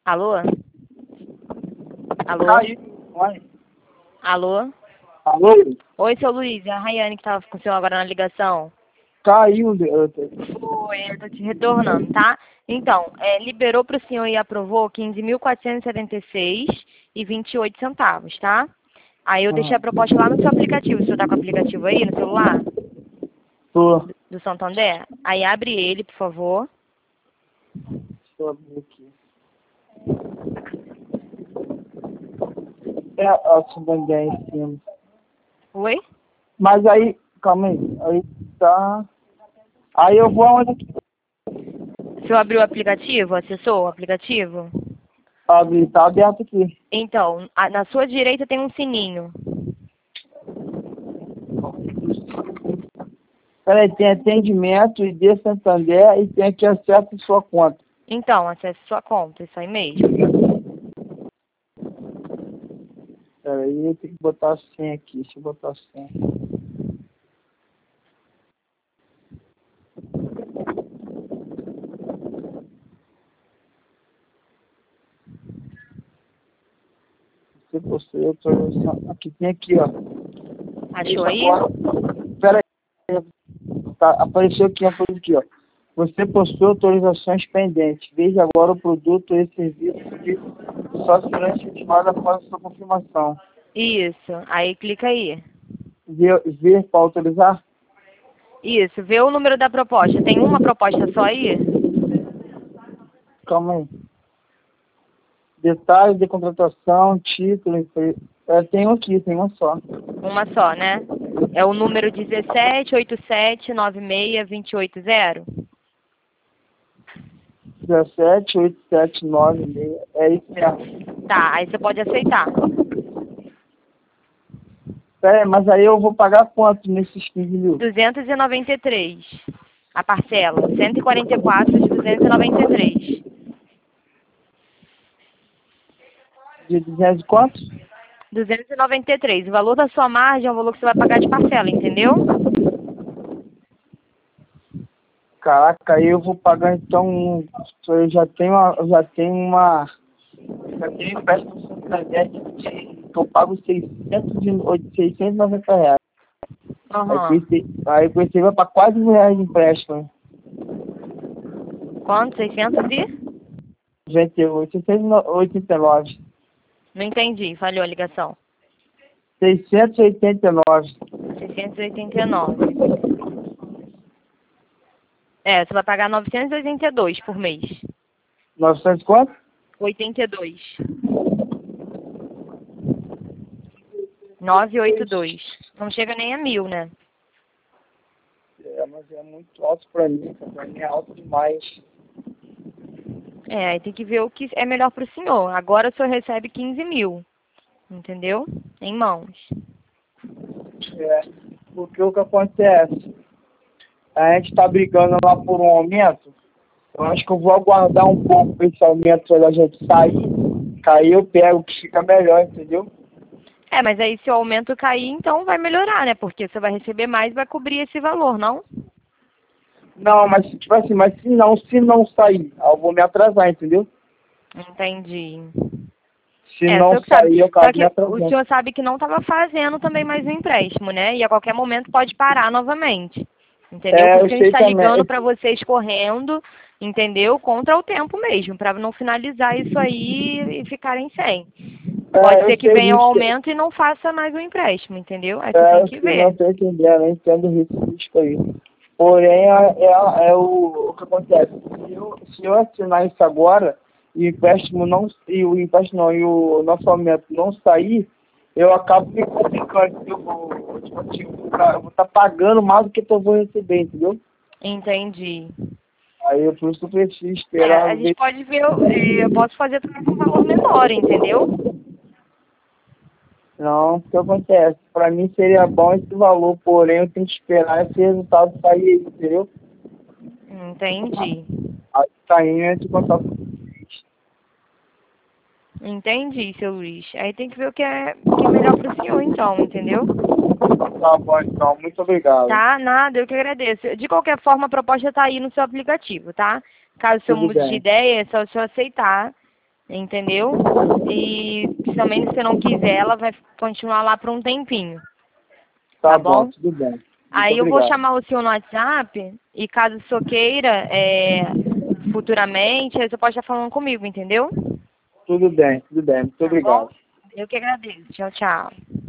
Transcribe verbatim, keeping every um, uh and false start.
Alô? Alô? Caiu. Oi. Alô? Alô? Oi, seu Luiz, é a Rayane que tava com o senhor agora na ligação. Caiu. eu- Foi, eu tô te retornando, tá? Então, é, liberou pro senhor e aprovou quinze mil quatrocentos e setenta e seis e vinte e oito centavos, tá? Aí eu deixei a Ah, proposta lá no seu aplicativo. O senhor tá com o aplicativo aí no celular? tô. Do, do Santander? Aí abre ele, por favor. Deixa eu abrir aqui. É a Santander em cima. Oi? Mas aí, calma aí. Aí tá. Aí eu vou aonde aqui? O senhor abriu o aplicativo? Acessou o aplicativo? Abre, tá aberto aqui. Então, a- na sua direita tem um sininho. Peraí, tem atendimento, I D Santander e tem aqui acesso à sua conta. Então, acesse sua conta, isso aí mesmo. Peraí, eu tenho que botar a senha aqui. Deixa eu botar a senha. Você possui autorização. Aqui, tem aqui, ó. Achou Veja aí? agora. Peraí. Tá, apareceu aqui, apareceu aqui, ó. Você possui autorizações pendentes. Veja agora o produto e serviço que só será efetivado após a sua confirmação. Isso. Aí clica aí. Ver, ver para autorizar? Isso. Vê o número da proposta. Tem uma proposta só aí? Calma aí. Detalhes de contratação, título, empre- é, tem um aqui, tem um só. Uma só, né? É o número dezessete oitenta e sete noventa e seis vinte e oito zero? dezessete, oitenta e sete, noventa e seis. É isso mesmo. Tá, aí você pode aceitar. É, mas aí eu vou pagar quanto nesses quinze mil? duzentos e noventa e três. A parcela. cento e quarenta e quatro de duzentos e noventa e três. De duzentos e quanto? duzentos e noventa e três. O valor da sua margem é o valor que você vai pagar de parcela, entendeu? Caraca, aí eu vou pagar então. um- Eu já tenho uma. Eu já tenho uma. Já tenho empréstimo do Santander de que eu pago seiscentos e oito- seiscentos e noventa reais. Aí com Aham. esse, aí com esse vai para quase mil reais de empréstimo. Quanto? seiscentos e? noventa e oito, seiscentos e oitenta e nove. Não entendi. Falhou a ligação. seiscentos e oitenta e nove. seiscentos e oitenta e nove. É, você vai pagar novecentos e oitenta e dois por mês. novecentos quanto? oitenta e dois. novecentos e oitenta e dois. Não chega nem a mil, né? É, mas é muito alto pra mim, cara. Pra mim é alto demais. É, aí tem que ver o que é melhor pro senhor. Agora o senhor recebe quinze mil. Entendeu? Em mãos. É, porque o que acontece? A gente tá brigando lá por um aumento. Eu acho que eu vou aguardar um pouco esse aumento da gente sair. Cair eu pego, que fica melhor, entendeu? É, mas aí se o aumento cair, então vai melhorar, né? Porque você vai receber mais e vai cobrir esse valor, não? Não, mas tipo assim, mas se não, se não sair, eu vou me atrasar, entendeu? Entendi. Se É, o não senhor que sabe. sair, eu Só acabo me que o atrasando. senhor sabe que não estava fazendo também mais um empréstimo, né? E a qualquer momento pode parar novamente. Entendeu? Por É, isso eu que a gente sei está também. ligando Eu- para vocês correndo, entendeu? Contra o tempo mesmo, para não finalizar isso aí e ficarem sem. Pode É, eu ser que sei venha um disso. aumento e não faça mais um empréstimo, entendeu? Aí você É, tem eu que sei, não ver. estou entendendo, eu entendo esse risco aí. Porém, é, é, é o, o que acontece. Se eu, se eu assinar isso agora e o empréstimo não, e o empréstimo não, e o nosso aumento não sair, eu acabo me complicando. Eu vou, tipo assim, eu vou estar pagando mais do que eu vou receber, entendeu? Entendi. Aí eu, por isso que eu preciso É, esperar a gente ver. pode ver, eh, eu posso fazer também com valor menor, entendeu? Não, o que acontece? Para mim seria bom esse valor, porém eu tenho que esperar esse resultado sair, entendeu? Entendi. Aí saindo, eu entro em contato com vocês. Entendi, seu Luiz. Aí tem que ver o que é, o que é melhor pro senhor, então, entendeu? Tá bom, então. Muito obrigado. Tá? Nada, eu que agradeço. De qualquer forma, a proposta tá aí no seu aplicativo, tá? Caso o senhor Tudo mude de bem. ideia, é só o senhor aceitar entendeu? E se também se você não quiser, ela vai continuar lá por um tempinho. Tá, Tá bom? bom? Tudo bem. Muito Aí eu vou obrigado. chamar o senhor no WhatsApp e caso o senhor queira, é, futuramente, aí você pode estar falando comigo, entendeu? Tudo bem, tudo bem. Muito Tá bom? obrigado. Eu que agradeço. Tchau, tchau.